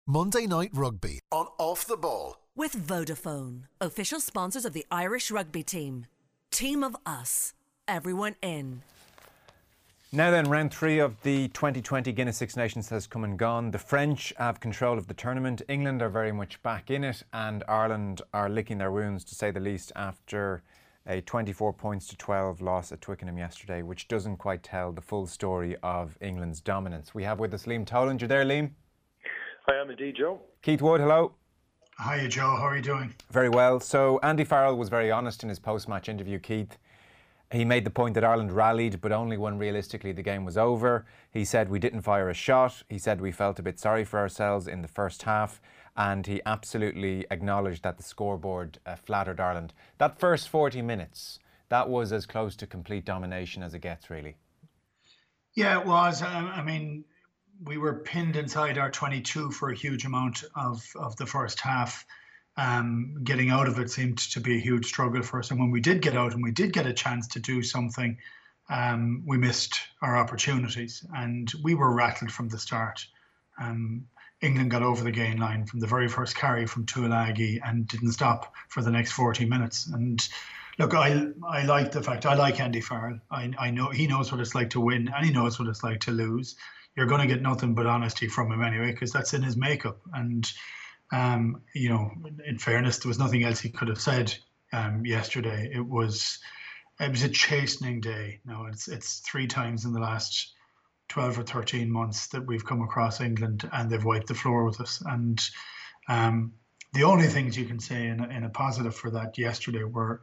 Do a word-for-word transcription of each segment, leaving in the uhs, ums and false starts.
Monday Night Rugby on Off the Ball. With Vodafone, official sponsors of the Irish rugby team. Team of us. Everyone in. Now then, round three of the twenty twenty Guinness Six Nations has come and gone. The French have control of the tournament. England are very much back in it, and Ireland are licking their wounds, to say the least, after a twenty-four points to twelve loss at Twickenham yesterday, which doesn't quite tell the full story of England's dominance. We have with us Liam Toland. You're there, Liam? I am indeed, Joe. Keith Wood, hello. Hiya, Joe. How are you doing? Very well. So Andy Farrell was very honest in his post-match interview, Keith. He made the point that Ireland rallied, but only when realistically the game was over. He said we didn't fire a shot. He said we felt a bit sorry for ourselves in the first half. And he absolutely acknowledged that the scoreboard uh, flattered Ireland. That first forty minutes, that was as close to complete domination as it gets, really. Yeah, it was. Um, I mean, we were pinned inside our twenty-two for a huge amount of, of the first half. Um, getting out of it seemed to be a huge struggle for us. And when we did get out and we did get a chance to do something, um, we missed our opportunities. And we were rattled from the start. Um, England got over the gain line from the very first carry from Tuilagi and didn't stop for the next forty minutes. And look, I I like the fact, I like Andy Farrell. I, I know he knows what it's like to win and he knows what it's like to lose. You're going to get nothing but honesty from him anyway, because that's in his makeup. And, um, you know, in fairness, there was nothing else he could have said um, yesterday. It was it was a chastening day. Now, it's it's three times in the last twelve or thirteen months that we've come across England and they've wiped the floor with us. And um, the only things you can say in a, in a positive for that yesterday were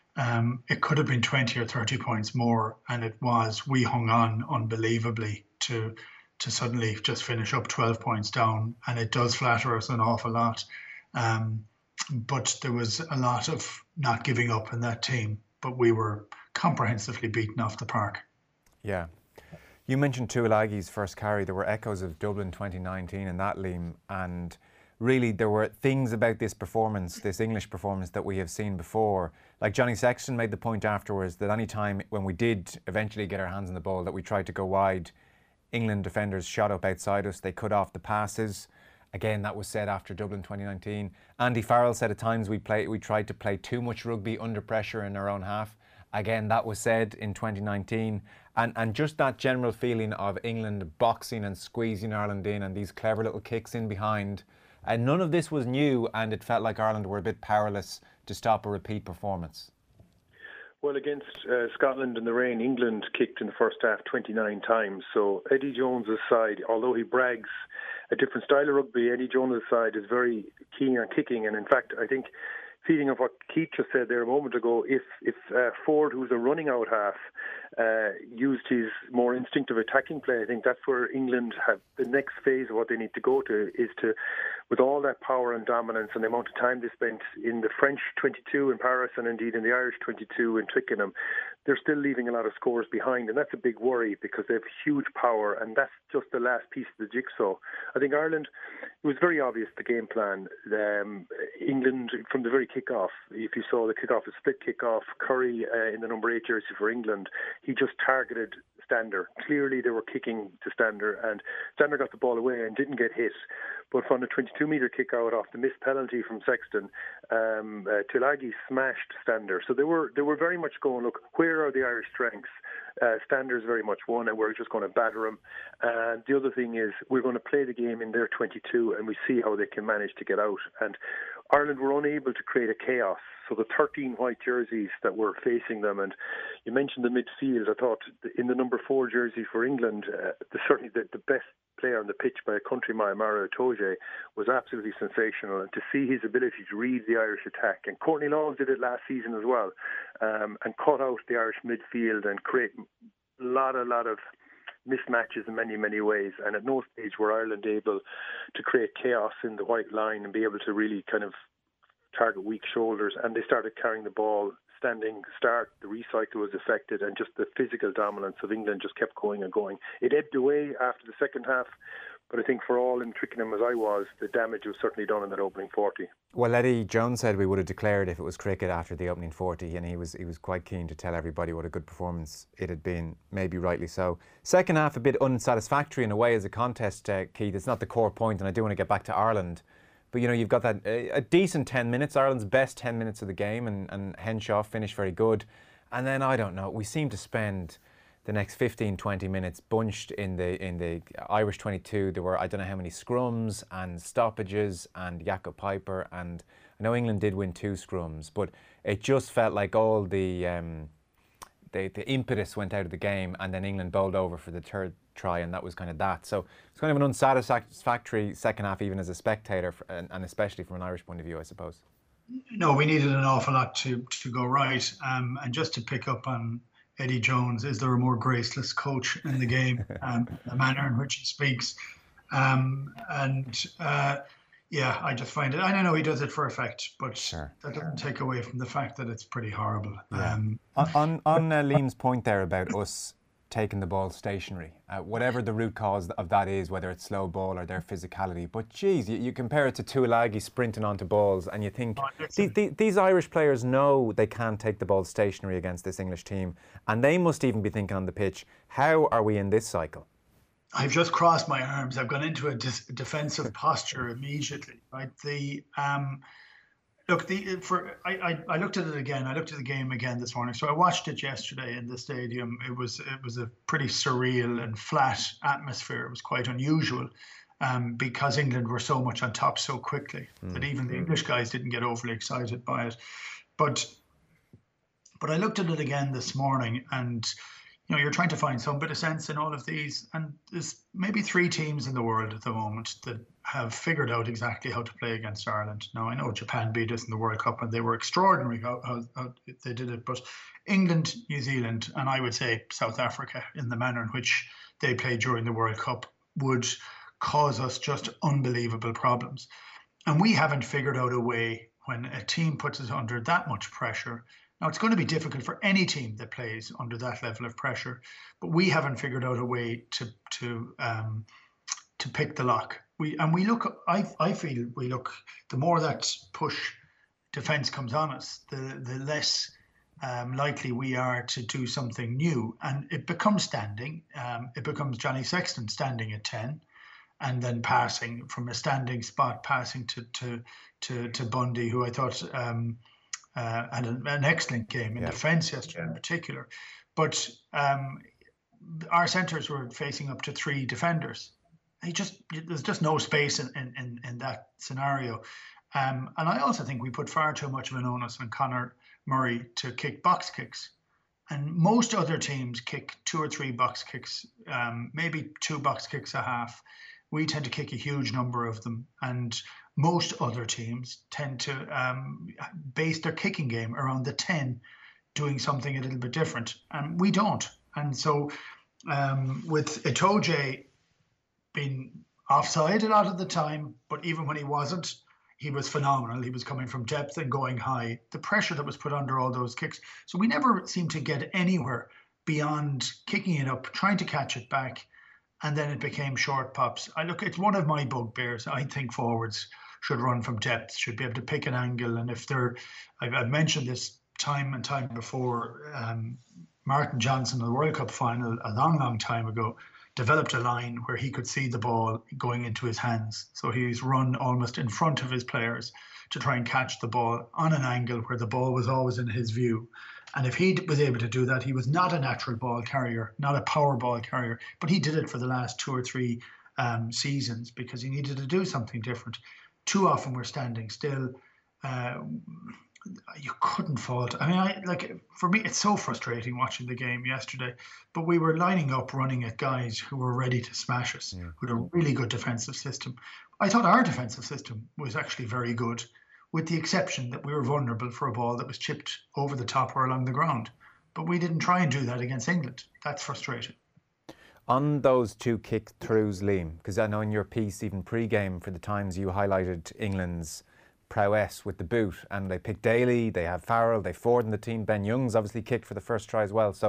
um, it could have been twenty or thirty points more, and it was. We hung on unbelievably to to suddenly just finish up twelve points down, and it does flatter us an awful lot. Um, but there was a lot of not giving up in that team, but we were comprehensively beaten off the park. Yeah. You mentioned Tuilagi's first carry. There were echoes of Dublin twenty nineteen in that, Liam, and really there were things about this performance, this English performance, that we have seen before. Like Johnny Sexton made the point afterwards that any time when we did eventually get our hands on the ball that we tried to go wide, England defenders shot up outside us. They cut off the passes. Again, that was said after Dublin twenty nineteen. Andy Farrell said at times we play, we tried to play too much rugby under pressure in our own half. Again, that was said in twenty nineteen. And, and just that general feeling of England boxing and squeezing Ireland in and these clever little kicks in behind. And none of this was new, and it felt like Ireland were a bit powerless to stop a repeat performance. Well, against uh, Scotland in the rain, England kicked in the first half twenty-nine times. So Eddie Jones's side, although he brags a different style of rugby, Eddie Jones's side is very keen on kicking. And in fact, I think, feeding of what Keith just said there a moment ago, if if uh, Ford, who's a running out half, uh, used his more instinctive attacking play, I think that's where England have the next phase of what they need to go to, is to, with all that power and dominance and the amount of time they spent in the French twenty-two in Paris and indeed in the Irish twenty-two in Twickenham, they're still leaving a lot of scores behind, and that's a big worry because they have huge power, and that's just the last piece of the jigsaw. I think Ireland, it was very obvious the game plan. Um, England, from the very kick-off, if you saw the kick-off, a split kick-off, Curry uh, in the number eight jersey for England, he just targeted Stander. Clearly they were kicking to Stander, and Stander got the ball away and didn't get hit. But from the twenty-two metre kick out off the missed penalty from Sexton, um, uh, Tuilagi smashed Stander. So they were they were very much going, look, where are the Irish strengths? Uh, Stander's very much one, and we're just going to batter them. And the other thing is, we're going to play the game in their twenty-two, and we see how they can manage to get out. And Ireland were unable to create a chaos. So the thirteen white jerseys that were facing them, and you mentioned the midfield, I thought in the number four jersey for England, uh, the, certainly the, the best player on the pitch by a country mile, Mario Itoje, was absolutely sensational. And to see his ability to read the Irish attack, and Courtney Lawes did it last season as well, um, and cut out the Irish midfield and create a lot, a lot of mismatches in many, many ways. And at no stage were Ireland able to create chaos in the white line and be able to really kind of target weak shoulders. And they started carrying the ball, standing start, the recycle was affected, and just the physical dominance of England just kept going and going. It ebbed away after the second half, But I think for all in Twickenham as I was, the damage was certainly done in that opening forty. Well, Eddie Jones said we would have declared if it was cricket after the opening forty, and he was he was quite keen to tell everybody what a good performance it had been, maybe rightly so. Second half a bit unsatisfactory in a way as a contest, uh, Keith. It's not the core point, and I do want to get back to Ireland. But, you know, you've got that uh, a decent ten minutes, Ireland's best ten minutes of the game, and, and Henshaw finished very good. And then, I don't know, we seem to spend the next fifteen, twenty minutes bunched in the in the Irish twenty-two. There were, I don't know how many scrums and stoppages and Jakob Piper, and I know England did win two scrums, but it just felt like all the um, the, the impetus went out of the game, and then England bowled over for the third try, and that was kind of that. So it's kind of an unsatisfactory second half, even as a spectator, and, and especially from an Irish point of view, I suppose. No, we needed an awful lot to to go right, um, and just to pick up on Eddie Jones, is there a more graceless coach in the game? Um, the manner in which he speaks, um, and uh, yeah, I just find it. I don't know he does it for effect, but sure. that doesn't take away from the fact that it's pretty horrible. Yeah. Um, on on, on uh, Liam's point there about us taking the ball stationary, uh, whatever the root cause of that is, whether it's slow ball or their physicality. But geez, you, you compare it to Tuilagi sprinting onto balls, and you think oh, these, these, these Irish players know they can't take the ball stationary against this English team, and they must even be thinking on the pitch, how are we in this cycle? I've just crossed my arms. I've gone into a dis- defensive posture immediately. Right, the um, look, the for I, I I looked at it again. I looked at the game again this morning. So I watched it yesterday in the stadium. It was it was a pretty surreal and flat atmosphere. It was quite unusual, um, because England were so much on top so quickly mm. that even the English guys didn't get overly excited by it. But but I looked at it again this morning, and you know, you're trying to find some bit of sense in all of these, and there's maybe three teams in the world at the moment that have figured out exactly how to play against Ireland. Now, I know Japan beat us in the World Cup, and they were extraordinary how, how, how they did it, but England, New Zealand, and I would say South Africa, in the manner in which they played during the World Cup, would cause us just unbelievable problems. And we haven't figured out a way, when a team puts us under that much pressure. Now, it's going to be difficult for any team that plays under that level of pressure, but we haven't figured out a way to to um, to pick the lock. We and we look. I I feel we look. The more that push defence comes on us, the the less um, likely we are to do something new, and it becomes standing. Um, it becomes Johnny Sexton standing at ten, and then passing from a standing spot, passing to to to to Bundy, who I thought. Um, Uh, and an, an excellent game in yeah. defence yesterday in particular. But um, our centres were facing up to three defenders. He just There's just no space in, in, in that scenario. Um, and I also think we put far too much of an onus on Conor Murray to kick box kicks. And most other teams kick two or three box kicks, um, maybe two box kicks a half. We tend to kick a huge number of them. And most other teams tend to um, base their kicking game around the ten, doing something a little bit different, and we don't. And so um, with Itoje being offside a lot of the time, but even when he wasn't, he was phenomenal. He was coming from depth and going high. The pressure that was put under all those kicks. So we never seemed to get anywhere beyond kicking it up, trying to catch it back, and then it became short pops. I look, it's one of my bugbears. I think forwards should run from depth, should be able to pick an angle. And if they're, I've, I've mentioned this time and time before, um, Martin Johnson in the World Cup final a long, long time ago developed a line where he could see the ball going into his hands. So he's run almost in front of his players to try and catch the ball on an angle where the ball was always in his view. And if he was able to do that, he was not a natural ball carrier, not a power ball carrier, but he did it for the last two or three um, seasons because he needed to do something different. Too often we're standing still. Uh, you couldn't fault. I mean, I, like for me, it's so frustrating watching the game yesterday. But we were lining up, running at guys who were ready to smash us, yeah. who had a really good defensive system. I thought our defensive system was actually very good, with the exception that we were vulnerable for a ball that was chipped over the top or along the ground. But we didn't try and do that against England. That's frustrating. On those two kick-throughs, Liam, because I know in your piece, even pre-game for the Times, you highlighted England's prowess with the boot, and they picked Daly, they have Farrell, they Ford in the team, Ben Young's obviously kicked for the first try as well. So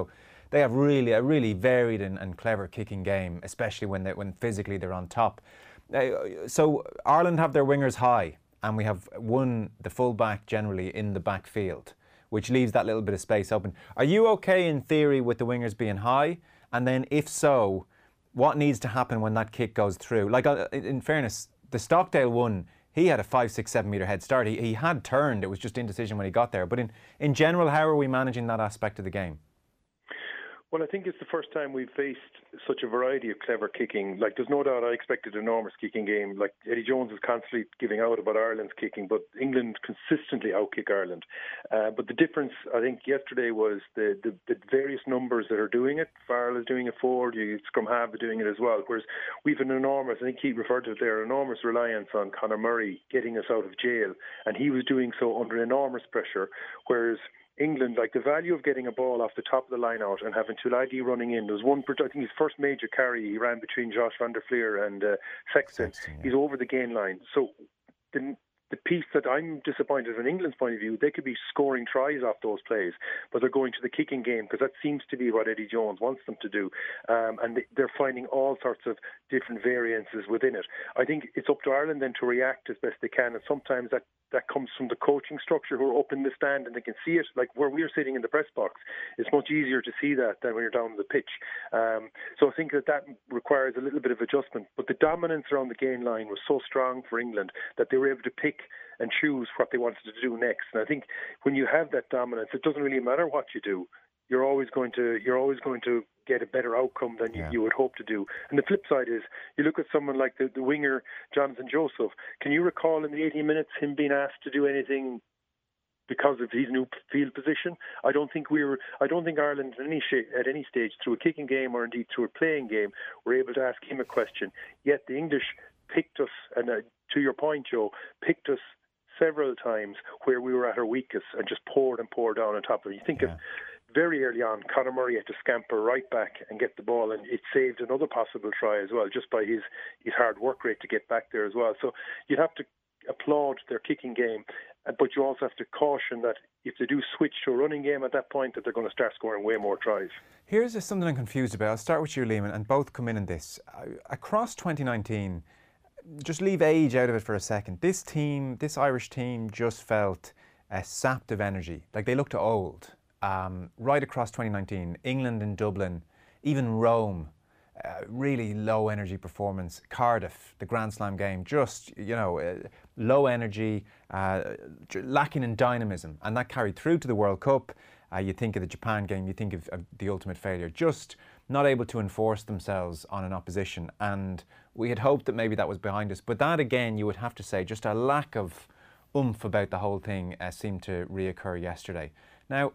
they have really a really varied and, and clever kicking game, especially when they, when physically they're on top. Uh, so Ireland have their wingers high, and we have one, the full-back generally in the back field, which leaves that little bit of space open. Are you okay in theory with the wingers being high? And then if so, what needs to happen when that kick goes through? Like, uh, in fairness, the Stockdale one, he had a five, six, seven metre head start. He, he had turned. It was just indecision when he got there. But in, in general, how are we managing that aspect of the game? Well, I think it's the first time we've faced such a variety of clever kicking. Like, there's no doubt I expected an enormous kicking game. Like, Eddie Jones is constantly giving out about Ireland's kicking, but England consistently outkick Ireland. Uh, but the difference, I think, yesterday was the, the, the various numbers that are doing it. Farrell is doing it forward, you Scrum Half are doing it as well. Whereas we've an enormous, I think he referred to it there, enormous reliance on Conor Murray getting us out of jail. And he was doing so under enormous pressure, whereas England, like the value of getting a ball off the top of the line out and having Tulagi running in. There was one, I think his first major carry, he ran between Josh van der Fleer and uh, Sexton. Sexton yeah. He's over the gain line. So the, the piece that I'm disappointed from England's point of view, they could be scoring tries off those plays, but they're going to the kicking game because that seems to be what Eddie Jones wants them to do. Um, and they, they're finding all sorts of different variances within it. I think it's up to Ireland then to react as best they can, and sometimes that that comes from the coaching structure who are up in the stand and they can see it. Like where we're sitting in the press box, it's much easier to see that than when you're down the pitch. Um, so I think that that requires a little bit of adjustment. But the dominance around the gain line was so strong for England that they were able to pick and choose what they wanted to do next. And I think when you have that dominance, it doesn't really matter what you do. You're always going to you're always going to get a better outcome than you, yeah. you would hope to do. And the flip side is, you look at someone like the, the winger Jonathan Joseph. Can you recall in the eighty minutes him being asked to do anything because of his new field position? I don't think we were. I don't think Ireland at any sh- at any stage through a kicking game or indeed through a playing game were able to ask him a question. Yet the English picked us, and uh, to your point, Joe, picked us several times where we were at our weakest and just poured and poured down on top of it. You think yeah. of very early on, Conor Murray had to scamper right back and get the ball, and it saved another possible try as well, just by his, his hard work rate to get back there as well. So you'd have to applaud their kicking game, but you also have to caution that if they do switch to a running game at that point, that they're going to start scoring way more tries. Here's just something I'm confused about. I'll start with you, Liam, and both come in on this. Across twenty nineteen, just leave age out of it for a second. This team, this Irish team, just felt uh, sapped of energy. Like they looked old. Um, right across twenty nineteen, England and Dublin, even Rome, uh, really low energy performance. Cardiff, the Grand Slam game, just, you know, uh, low energy, uh, lacking in dynamism. And that carried through to the World Cup. Uh, you think of the Japan game, you think of, of the ultimate failure, just not able to enforce themselves on an opposition. And we had hoped that maybe that was behind us. But that, again, you would have to say, just a lack of oomph about the whole thing uh, seemed to reoccur yesterday. Now,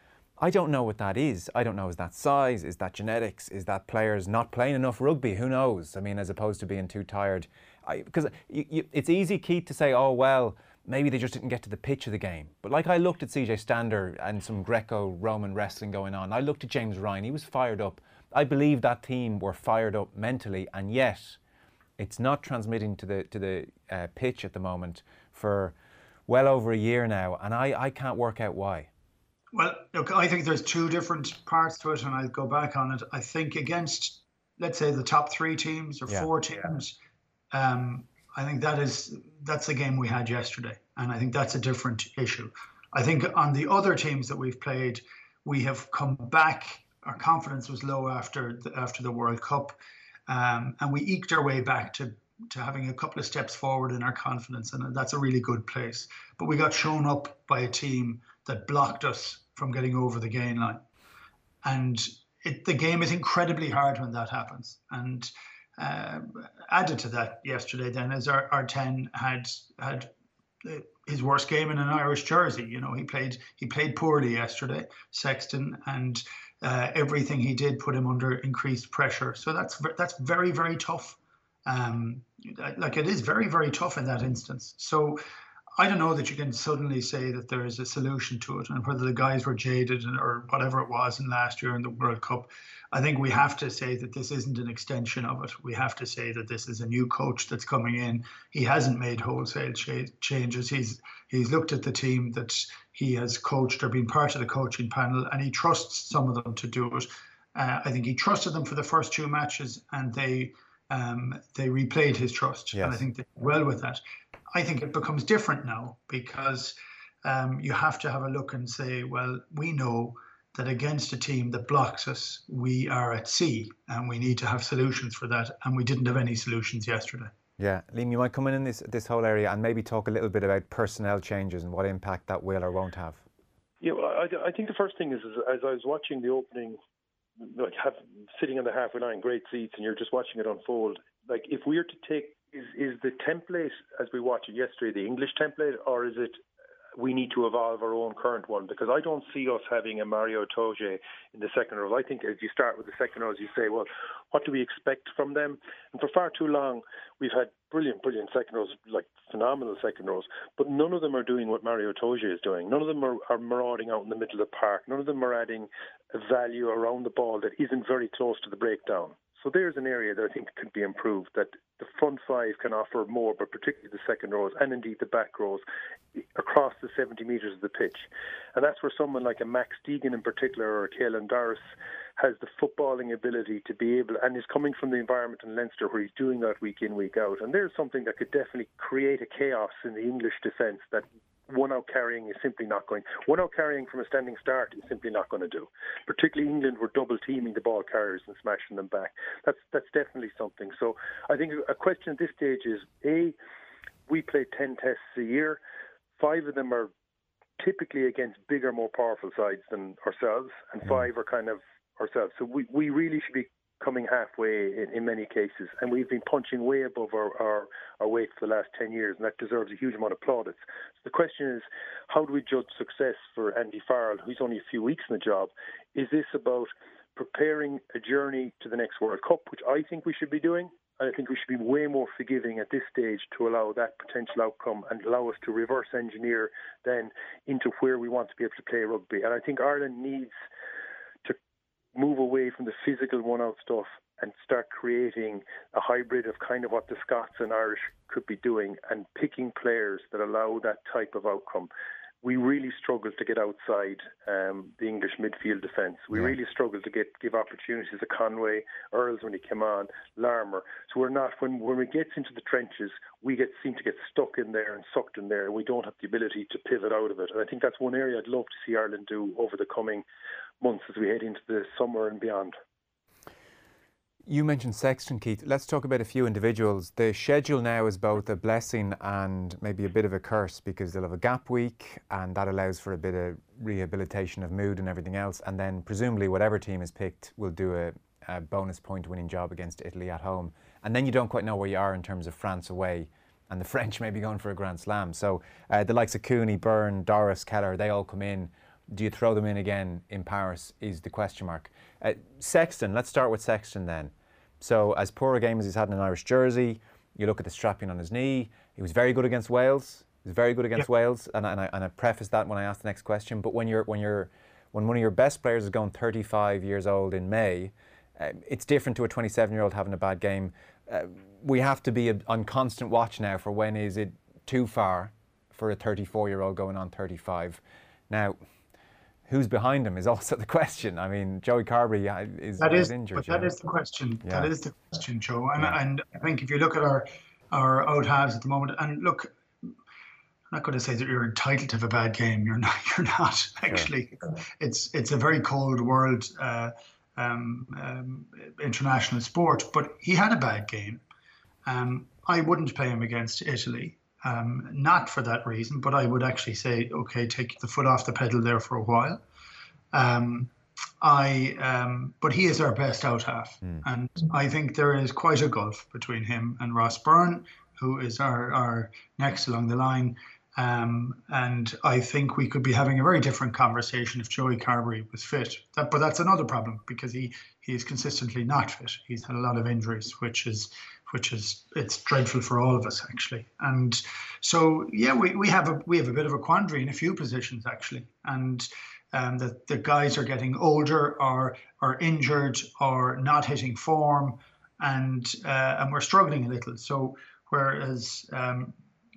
I don't know what that is. I don't know, is that size? Is that genetics? Is that players not playing enough rugby? Who knows? I mean, as opposed to being too tired. I, because you, you, it's easy, Keith, to say, oh, well, maybe they just didn't get to the pitch of the game. But like I looked at C J Stander and some Greco-Roman wrestling going on. I looked at James Ryan. He was fired up. I believe that team were fired up mentally, and yet it's not transmitting to the, to the uh, pitch at the moment for well over a year now. And I, I can't work out why. Well, look, I think there's two different parts to it, and I'll go back on it. I think against, let's say, the top three teams or yeah. four teams, um, I think that is that's the game we had yesterday, and I think that's a different issue. I think on the other teams that we've played, we have come back. Our confidence was low after the, after the World Cup, um, and we eked our way back to to having a couple of steps forward in our confidence, and that's a really good place. But we got shown up by a team that blocked us from getting over the gain line. And it, the game is incredibly hard when that happens. And uh, added to that yesterday then is our, our ten had had his worst game in an Irish jersey. You know, he played he played poorly yesterday, Sexton, and uh, everything he did put him under increased pressure. So that's that's very, very tough. Um, like it is very, very tough in that instance. So I don't know that you can suddenly say that there is a solution to it, and whether the guys were jaded or whatever it was in last year in the World Cup. I think we have to say that this isn't an extension of it. We have to say that this is a new coach that's coming in. He hasn't made wholesale ch- changes. He's he's looked at the team that he has coached or been part of the coaching panel, and he trusts some of them to do it. Uh, I think he trusted them for the first two matches, and they um, they replayed his trust, yes. and I think they did well with that. I think it becomes different now because um, you have to have a look and say, well, we know that against a team that blocks us, we are at sea, and we need to have solutions for that, and we didn't have any solutions yesterday. Yeah, Liam, you might come in in this this whole area and maybe talk a little bit about personnel changes and what impact that will or won't have. Yeah, well, I, I think the first thing is, is as I was watching the opening, like have, sitting on the halfway line, great seats, and you're just watching it unfold. Like, if we are to take, is is the template as we watched it yesterday the English template, or is it we need to evolve our own current one? Because I don't see us having a Mario Itoje in the second row. I think as you start with the second rows, you say, well, what do we expect from them? And for far too long, we've had brilliant, brilliant second rows, like phenomenal second rows, but none of them are doing what Mario Itoje is doing. None of them are, are marauding out in the middle of the park. None of them are adding a value around the ball that isn't very close to the breakdown. So there's an area that I think could be improved, that the front five can offer more, but particularly the second rows and indeed the back rows across the seventy metres of the pitch. And that's where someone like a Max Deegan in particular, or a Caelan Doris, has the footballing ability to be able, and is coming from the environment in Leinster where he's doing that week in, week out. And there's something that could definitely create a chaos in the English defence that one out carrying is simply not going. One out carrying from a standing start is simply not going to do. Particularly England were double teaming the ball carriers and smashing them back. That's that's definitely something. So I think a question at this stage is, A, we play ten tests a year. Five of them are typically against bigger, more powerful sides than ourselves, and five are kind of ourselves. So we, we really should be coming halfway in, in many cases, and we've been punching way above our, our, our weight for the last ten years, and that deserves a huge amount of plaudits. So the question is, how do we judge success for Andy Farrell, who's only a few weeks in the job? Is this about preparing a journey to the next World Cup, which I think we should be doing? I think we should be way more forgiving at this stage to allow that potential outcome and allow us to reverse engineer then into where we want to be able to play rugby. And I think Ireland needs to move away from the physical one-out stuff and start creating a hybrid of kind of what the Scots and Irish could be doing and picking players that allow that type of outcome. We really struggle to get outside um, the English midfield defence. We yeah. really struggle to get give opportunities to Conway, Earls when he came on, Larmour. So we're not, when when we get into the trenches, we get seem to get stuck in there and sucked in there, and we don't have the ability to pivot out of it. And I think that's one area I'd love to see Ireland do over the coming months as we head into the summer and beyond. You mentioned Sexton, Keith. Let's talk about a few individuals. The schedule now is both a blessing and maybe a bit of a curse, because they'll have a gap week and that allows for a bit of rehabilitation of mood and everything else. And then presumably whatever team is picked will do a, a bonus point winning job against Italy at home. And then you don't quite know where you are in terms of France away, and the French may be going for a Grand Slam. So uh, the likes of Cooney, Byrne, Doris, Keller, they all come in. Do you throw them in again in Paris is the question mark. Uh, Sexton, let's start with Sexton then. So as poor a game as he's had in an Irish jersey, you look at the strapping on his knee, he was very good against Wales. He was very good against yep. Wales, and, and, I, and I prefaced that when I asked the next question. But when you're when you're when one of your best players is going thirty-five years old in May, uh, it's different to a twenty-seven-year-old having a bad game. Uh, we have to be a, on constant watch now for when is it too far for a thirty-four-year-old going on thirty-five. Now, who's behind him is also the question. I mean, Joey Carbery is, that is, is injured. But that know? is the question. Yeah. That is the question, Joe. And, yeah. and I think if you look at our our out halves at the moment, and look, I'm not going to say that you're entitled to have a bad game. You're not. You're not actually. Sure. It's it's a very cold world, uh, um, um, international sport. But he had a bad game. Um, I wouldn't play him against Italy. Um, not for that reason, but I would actually say, okay, take the foot off the pedal there for a while. Um, I, um, but he is our best out half, mm. and I think there is quite a gulf between him and Ross Byrne, who is our, our next along the line. Um, and I think we could be having a very different conversation if Joey Carbery was fit. That, but that's another problem, because he, he is consistently not fit. He's had a lot of injuries, which is which is it's dreadful for all of us, actually. And so yeah, we, we have a we have a bit of a quandary in a few positions, actually. And um, the the guys are getting older, or are injured, or not hitting form, and uh, and we're struggling a little. So whereas um,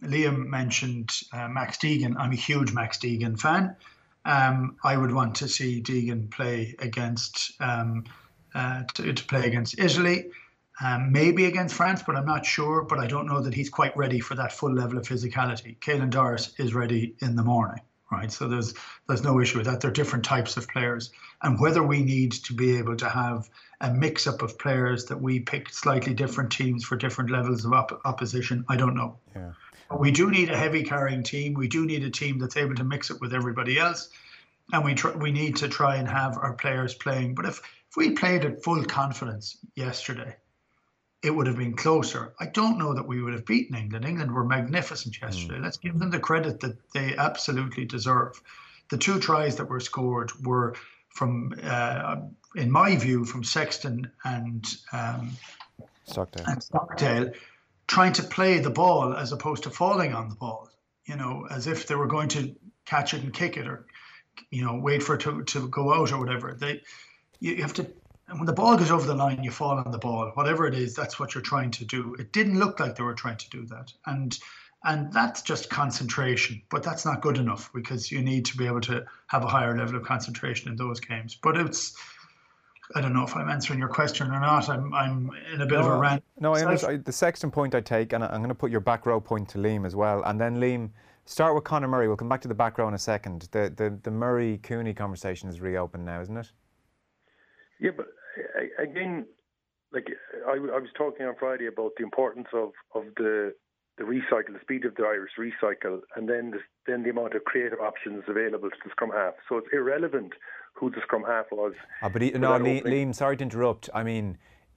Liam mentioned uh, Max Deegan. I'm a huge Max Deegan fan. Um, I would want to see Deegan play against um, uh, to, to play against Italy, um, maybe against France, but I'm not sure. But I don't know that he's quite ready for that full level of physicality. Caelan Doris is ready in the morning, right? So there's there's no issue with that. They're different types of players, and whether we need to be able to have a mix-up of players that we pick slightly different teams for different levels of op- opposition, I don't know. Yeah. We do need a heavy carrying team. We do need a team that's able to mix it with everybody else. And we tr- we need to try and have our players playing. But if, if we played at full confidence yesterday, it would have been closer. I don't know that we would have beaten England. England were magnificent yesterday. Mm. Let's give them the credit that they absolutely deserve. The two tries that were scored were from, uh, in my view, from Sexton and, um, Stockdale. and Stockdale, trying to play the ball as opposed to falling on the ball, you know, as if they were going to catch it and kick it or, you know, wait for it to, to go out or whatever. They, you have to, and when the ball goes over the line, you fall on the ball. Whatever it is, that's what you're trying to do. It didn't look like they were trying to do that. And and that's just concentration, but that's not good enough because you need to be able to have a higher level of concentration in those games. But it's, I don't know if I'm answering your question or not. I'm I'm in a bit no, of a rant. No, I understand. The Sexton point I take, and I'm going to put your back row point to Liam as well. And then Liam, start with Conor Murray. We'll come back to the back row in a second. The the, the Murray-Cooney conversation is reopened now, isn't it? Yeah, but again, like I, I was talking on Friday about the importance of, of the the recycle, the speed of the Irish recycle, and then the, then the amount of creative options available to the scrum half. So it's irrelevant who the scrum half was. Oh, but he, no, Liam, Liam, sorry to interrupt. I mean,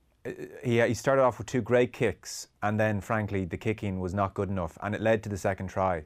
he he started off with two great kicks, and then frankly the kicking was not good enough, and it led to the second try.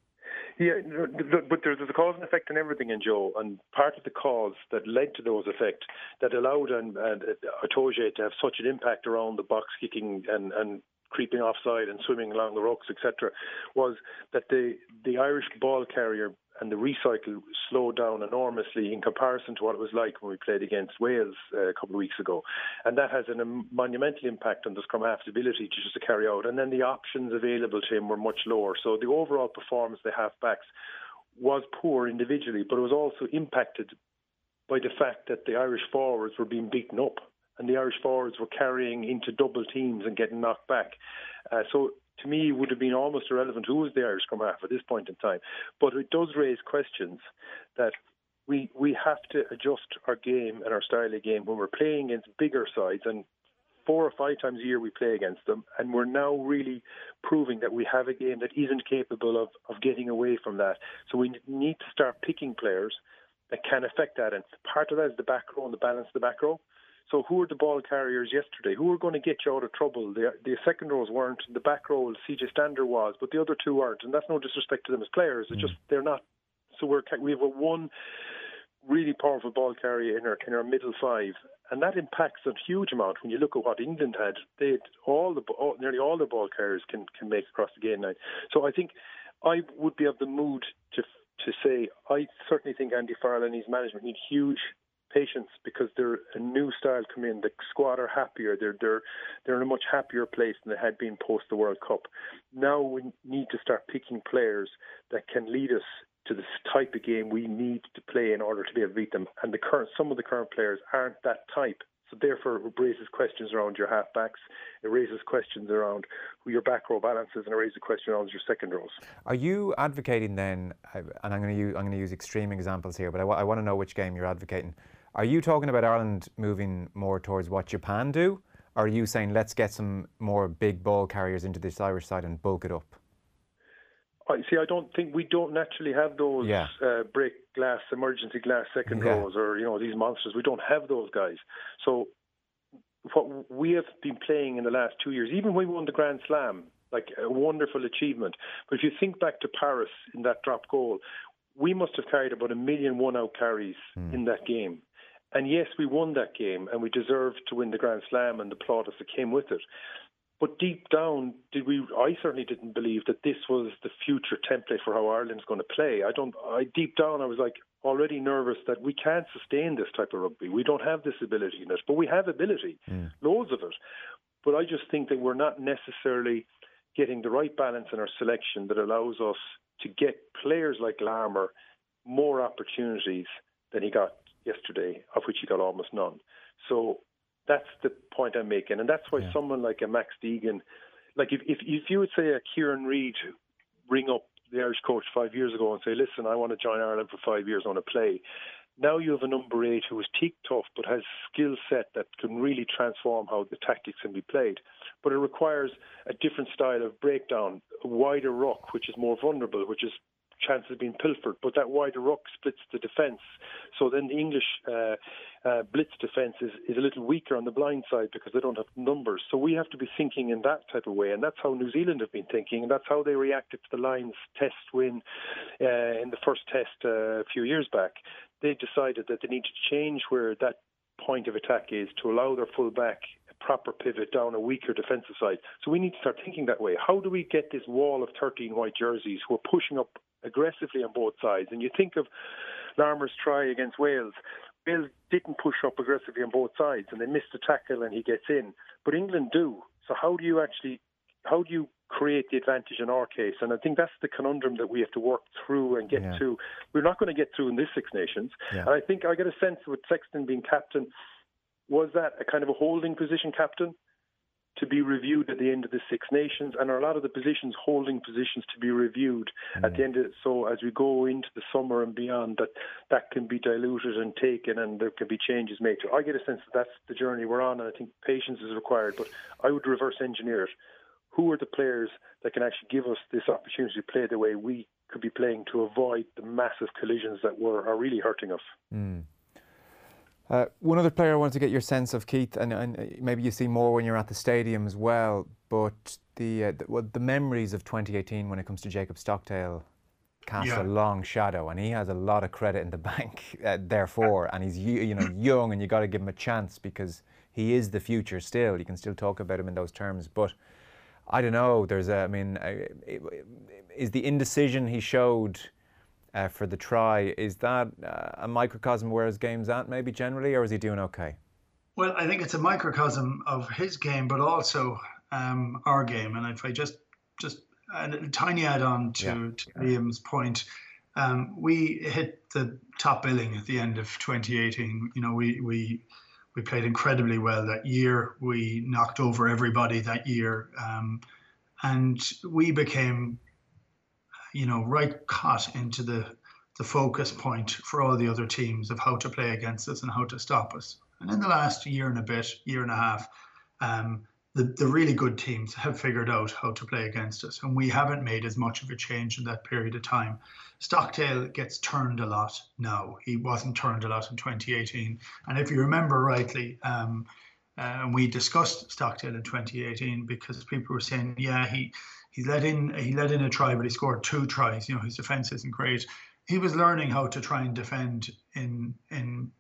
Yeah, but there's a cause and effect in everything, in Joe, and part of the cause that led to those effects, that allowed and, and Itoje to have such an impact around the box kicking and, and creeping offside and swimming along the rucks, et cetera, was that the, the Irish ball carrier and the recycle slowed down enormously in comparison to what it was like when we played against Wales uh, a couple of weeks ago. And that has a monumental impact on the scrum half's ability to just to carry out. And then the options available to him were much lower. So the overall performance of the half-backs was poor individually, but it was also impacted by the fact that the Irish forwards were being beaten up and the Irish forwards were carrying into double teams and getting knocked back. Uh, so to me, it would have been almost irrelevant who was the Irish scrum half at this point in time. But it does raise questions that we we have to adjust our game and our style of game when we're playing against bigger sides, and four or five times a year we play against them, and we're now really proving that we have a game that isn't capable of, of getting away from that. So we need to start picking players that can affect that, and part of that is the back row and the balance of the back row. So who are the ball carriers yesterday? Who are going to get you out of trouble? The, the second rows weren't. The back row, C J Stander was, but the other two aren't. And that's no disrespect to them as players. It's just they're not. So we're we have a one really powerful ball carrier in our in our middle five, and that impacts a huge amount. When you look at what England had, they had all the all, nearly all the ball carriers can can make across the game now. So I think I would be of the mood to to say I certainly think Andy Farrell and his management need huge patience, because they're a new style come in. The squad are happier. They're they're they're in a much happier place than they had been post the World Cup. Now we need to start picking players that can lead us to this type of game we need to play in order to be able to beat them. And the current some of the current players aren't that type. So therefore it raises questions around your halfbacks. It raises questions around who your back row balances, and it raises a question around your second rows. Are you advocating then, and I'm going to use I'm going to use extreme examples here, but I, w- I want to know which game you're advocating. Are you talking about Ireland moving more towards what Japan do? Or are you saying let's get some more big ball carriers into this Irish side and bulk it up? I see. I don't think we don't naturally have those yeah. uh, break glass, emergency glass second yeah. rows, or you know these monsters. We don't have those guys. So what we have been playing in the last two years, even when we won the Grand Slam, like a wonderful achievement. But if you think back to Paris in that drop goal, we must have carried about a million one-out carries mm. in that game. And yes, we won that game, and we deserved to win the Grand Slam and the plaudits that came with it. But deep down, did we? I certainly didn't believe that this was the future template for how Ireland's going to play. I don't. I deep down, I was like already nervous that we can't sustain this type of rugby. We don't have this ability in it, but we have ability, mm. loads of it. But I just think that we're not necessarily getting the right balance in our selection that allows us to get players like Larmour more opportunities than he got yesterday, of which he got almost none. So that's the point I'm making. And that's why yeah. someone like a Max Deegan, like if, if, if you would say a Kieran Reid ring up the Irish coach five years ago and say, listen, I want to join Ireland for five years, I want to play. Now you have a number eight who is teak tough but has skill set that can really transform how the tactics can be played. But it requires a different style of breakdown, a wider ruck, which is more vulnerable, which is chances of being pilfered. But that wider ruck splits the defence. So then the English uh, uh, blitz defence is, is a little weaker on the blind side because they don't have numbers. So we have to be thinking in that type of way. And that's how New Zealand have been thinking. And that's how they reacted to the Lions test win uh, in the first test uh, a few years back. They decided that they need to change where that point of attack is to allow their full back a proper pivot down a weaker defensive side. So we need to start thinking that way. How do we get this wall of thirteen white jerseys who are pushing up aggressively on both sides? And you think of Larmour's try against Wales. Wales didn't push up aggressively on both sides and they missed a tackle and he gets in. But England do. So how do you actually, how do you create the advantage in our case? And I think that's the conundrum that we have to work through and get yeah. to. We're not going to get through in this Six Nations. Yeah. And I think I get a sense with Sexton being captain, was that a kind of a holding position captain to be reviewed at the end of the Six Nations, and are a lot of the positions holding positions to be reviewed mm. at the end of it. So as we go into the summer and beyond, that that can be diluted and taken and there can be changes made to. I get a sense that that's the journey we're on, and I think patience is required, but I would reverse engineer it. Who are the players that can actually give us this opportunity to play the way we could be playing to avoid the massive collisions that were are really hurting us? Mm. Uh, one other player I wanted to get your sense of, Keith, and, and maybe you see more when you're at the stadium as well, but the uh, the, well, the memories of twenty eighteen when it comes to Jacob Stockdale cast yeah. a long shadow, and he has a lot of credit in the bank, uh, therefore, and he's you know young, and you got to give him a chance because he is the future still. You can still talk about him in those terms, but I don't know. There's a, I mean, uh, is the indecision he showed Uh, for the try, is that uh, a microcosm where his game's at maybe generally, or is he doing okay? Well, I think it's a microcosm of his game, but also um, our game. And if I just just a tiny add-on to, yeah. to Liam's point, um, we hit the top billing at the end of twenty eighteen. You know, we we we played incredibly well that year. We knocked over everybody that year, um, and we became, you know, right caught into the, the focus point for all the other teams of how to play against us and how to stop us. And in the last year and a bit, year and a half, um, the, the really good teams have figured out how to play against us. And we haven't made as much of a change in that period of time. Stockdale gets turned a lot now. He wasn't turned a lot in twenty eighteen. And if you remember rightly, um, uh, and we discussed Stockdale in twenty eighteen because people were saying, yeah, he... He let in he let in a try, but he scored two tries. You know, his defence isn't great. He was learning how to try and defend in in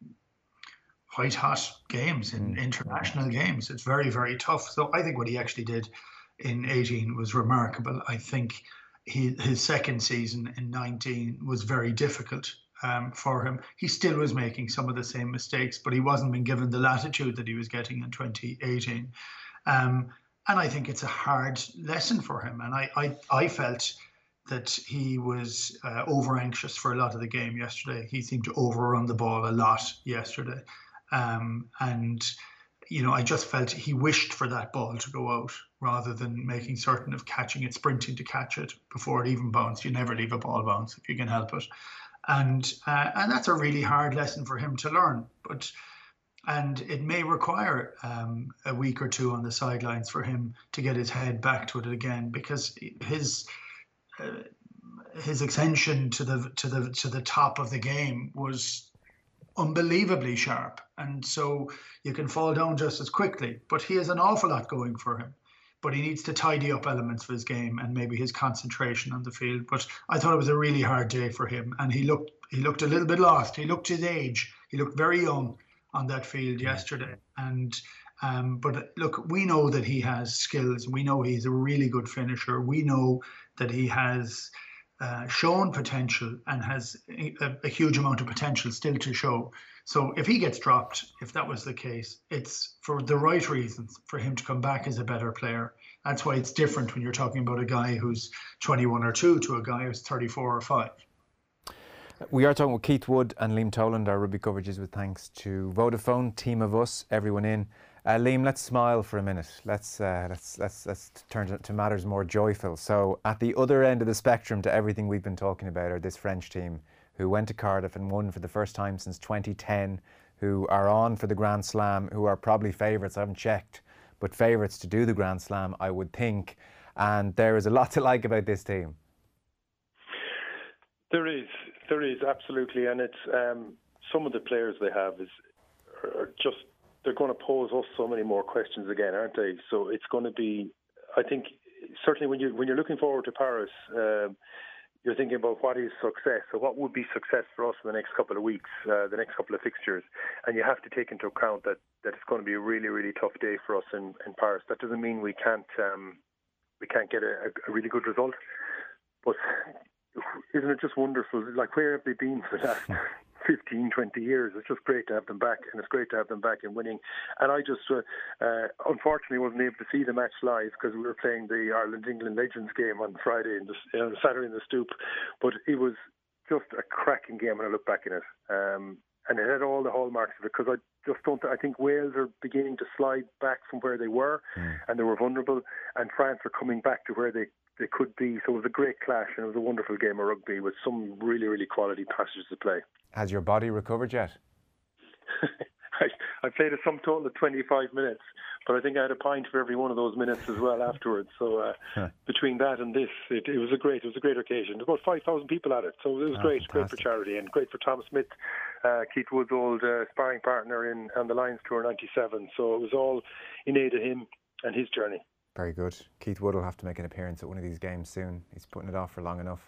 white hot games, in international games. It's very, very tough. So I think what he actually did in eighteen was remarkable. I think he his second season in nineteen was very difficult um, for him. He still was making some of the same mistakes, but he wasn't being given the latitude that he was getting in twenty eighteen. Um, And I think it's a hard lesson for him. And I, I, I felt that he was uh, over anxious for a lot of the game yesterday. He seemed to overrun the ball a lot yesterday. Um, and, you know, I just felt he wished for that ball to go out rather than making certain of catching it, sprinting to catch it before it even bounced. You never leave a ball bounce if you can help it. And, uh, and that's a really hard lesson for him to learn. But And it may require um, a week or two on the sidelines for him to get his head back to it again, because his uh, his ascension to the to the to the top of the game was unbelievably sharp, and so you can fall down just as quickly. But he has an awful lot going for him. But he needs to tidy up elements of his game and maybe his concentration on the field. But I thought it was a really hard day for him, and he looked he looked a little bit lost. He looked his age. He looked very young on that field yesterday. And um, but look, we know that he has skills. We know he's a really good finisher. We know that he has uh, shown potential and has a, a huge amount of potential still to show. So if he gets dropped, if that was the case, it's for the right reasons for him to come back as a better player That's why it's different when you're talking about a guy who's twenty-one or two to a guy who's thirty-four or five. We are talking with Keith Wood and Liam Toland. Our rugby coverage is with thanks to Vodafone, Team of Us, everyone in. Uh, Liam, let's smile for a minute. Let's uh, let's let's let's turn to, to matters more joyful. So, at the other end of the spectrum to everything we've been talking about are this French team who went to Cardiff and won for the first time since twenty ten, who are on for the Grand Slam, who are probably favourites. I haven't checked, but favourites to do the Grand Slam, I would think. And there is a lot to like about this team. There is, there is absolutely, and it's um, some of the players they have is are just they're going to pose us so many more questions again, aren't they? So it's going to be, I think, certainly when you when you're looking forward to Paris, um, you're thinking about what is success. So what would be success for us in the next couple of weeks, uh, the next couple of fixtures, and you have to take into account that, that it's going to be a really really tough day for us in, in Paris. That doesn't mean we can't um, we can't get a, a really good result, but isn't it just wonderful? Like, where have they been for the last fifteen, twenty years? It's just great to have them back, and it's great to have them back and winning. And I just, uh, uh, unfortunately, wasn't able to see the match live because we were playing the Ireland-England Legends game on Friday and uh, Saturday in the Stoop. But it was just a cracking game when I look back in it. Um, and it had all the hallmarks of it, because I just don't, I think Wales are beginning to slide back from where they were, mm. and they were vulnerable, and France are coming back to where they they could be. So it was a great clash, and it was a wonderful game of rugby with some really, really quality passages to play. Has your body recovered yet? I, I played a sum total of twenty-five minutes, but I think I had a pint for every one of those minutes as well afterwards. So uh, huh. between that and this, it, it was a great, it was a great occasion. There were about five thousand people at it, so it was oh, great, fantastic. Great for charity, and great for Thomas Smith, uh, Keith Wood's old uh, sparring partner in on the Lions Tour ninety-seven. So it was all in aid of him and his journey. Very good. Keith Wood will have to make an appearance at one of these games soon. He's putting it off for long enough.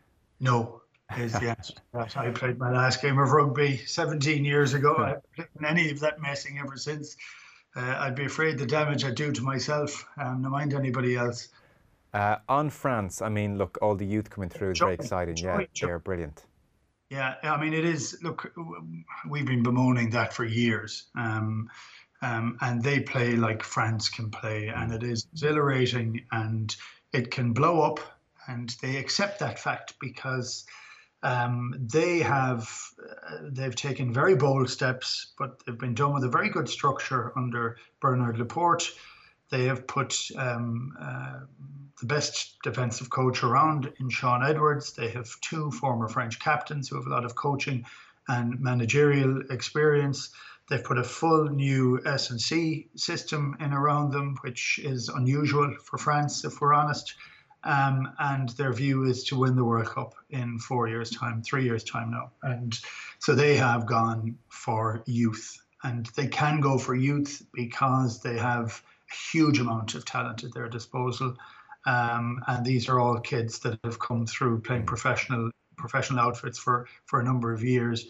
No. Is yes. I played my last game of rugby seventeen years ago. I haven't played in any of that messing ever since. Uh, I'd be afraid the damage I'd do to myself, um, no mind anybody else. Uh, on France, I mean, look, all the youth coming through is very exciting. Yeah, they're brilliant. Yeah, I mean, it is. Look, we've been bemoaning that for years. Um, um, and they play like France can play, and it is exhilarating, and it can blow up, and they accept that fact because Um, they have uh, they've taken very bold steps, but they've been done with a very good structure under Bernard Laporte. They have put um, uh, the best defensive coach around in Sean Edwards. They have two former French captains who have a lot of coaching and managerial experience. They've put a full new S and C system in around them, which is unusual for France, if we're honest. Um, and their view is to win the World Cup in four years' time, three years' time now. And so they have gone for youth. And they can go for youth because they have a huge amount of talent at their disposal. Um, and these are all kids that have come through playing professional professional outfits for, for a number of years.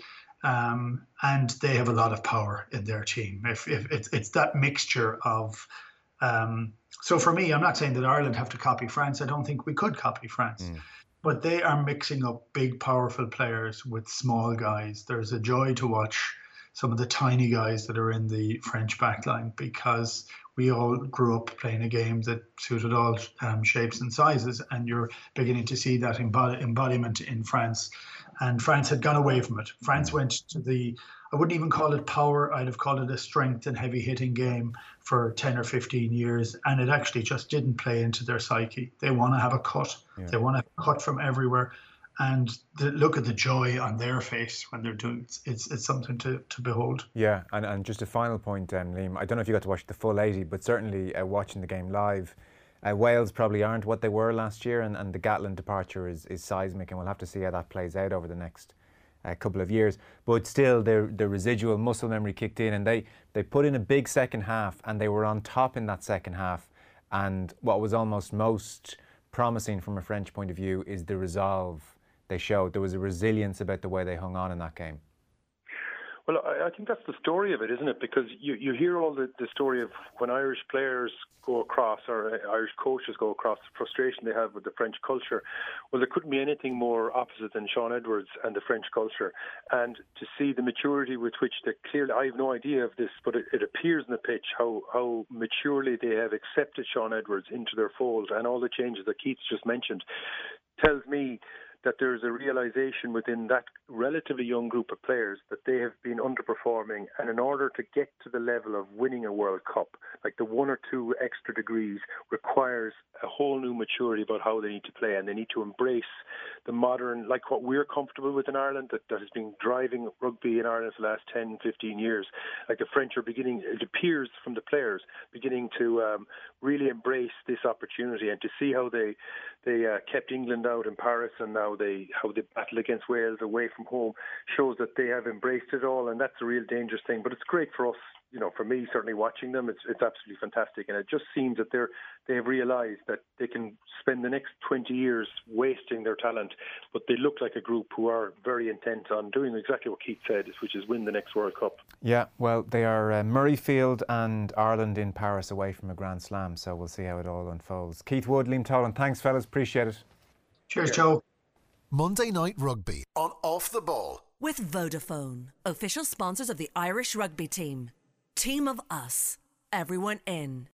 Um, and they have a lot of power in their team. If, if it's, it's that mixture of... Um, So for me, I'm not saying that Ireland have to copy France. I don't think we could copy France. Mm. But they are mixing up big, powerful players with small guys. There's a joy to watch some of the tiny guys that are in the French backline, because we all grew up playing a game that suited all um, shapes and sizes. And you're beginning to see that embod- embodiment in France. And France had gone away from it. France went to the... I wouldn't even call it power. I'd have called it a strength and heavy hitting game for ten or fifteen years. And it actually just didn't play into their psyche. They want to have a cut. Yeah. They want to have a cut from everywhere. And the, look at the joy on their face when they're doing it. It's, it's something to, to behold. Yeah, and, and just a final point, um, Liam. I don't know if you got to watch the full eighty, but certainly uh, watching the game live, uh, Wales probably aren't what they were last year, and, and the Gatland departure is, is seismic, and we'll have to see how that plays out over the next a couple of years. But still, the the residual muscle memory kicked in, and they they put in a big second half, and they were on top in that second half. And what was almost most promising from a French point of view is the resolve they showed. There was a resilience about the way they hung on in that game. Well, I, I think that's the story of it, isn't it? Because you, you hear all the, the story of when Irish players go across, or uh, Irish coaches go across, the frustration they have with the French culture. Well, there couldn't be anything more opposite than Sean Edwards and the French culture. And to see the maturity with which they clearly, I have no idea of this, but it, it appears in the pitch how, how maturely they have accepted Sean Edwards into their fold, and all the changes that Keith's just mentioned tells me that there's a realisation within that relatively young group of players that they have been underperforming, and in order to get to the level of winning a World Cup, like the one or two extra degrees requires a whole new maturity about how they need to play, and they need to embrace the modern, like what we're comfortable with in Ireland, that, that has been driving rugby in Ireland for the last ten, fifteen years. Like the French are beginning, it appears from the players, beginning to um, really embrace this opportunity, and to see how they they uh, kept England out in Paris, and now they how they battle against Wales away from home, shows that they have embraced it all, and that's a real dangerous thing. But it's great for us, you know, for me certainly watching them. It's it's absolutely fantastic, and it just seems that they're they have realised that they can spend the next twenty years wasting their talent, but they look like a group who are very intent on doing exactly what Keith said, which is win the next World Cup. Yeah, well, they are uh, Murrayfield and Ireland in Paris away from a Grand Slam, so we'll see how it all unfolds. Keith Wood, Liam Tolan, thanks fellas, appreciate it. Cheers, Joe. Monday Night Rugby on Off the Ball. With Vodafone, official sponsors of the Irish rugby team. Team of us, everyone in.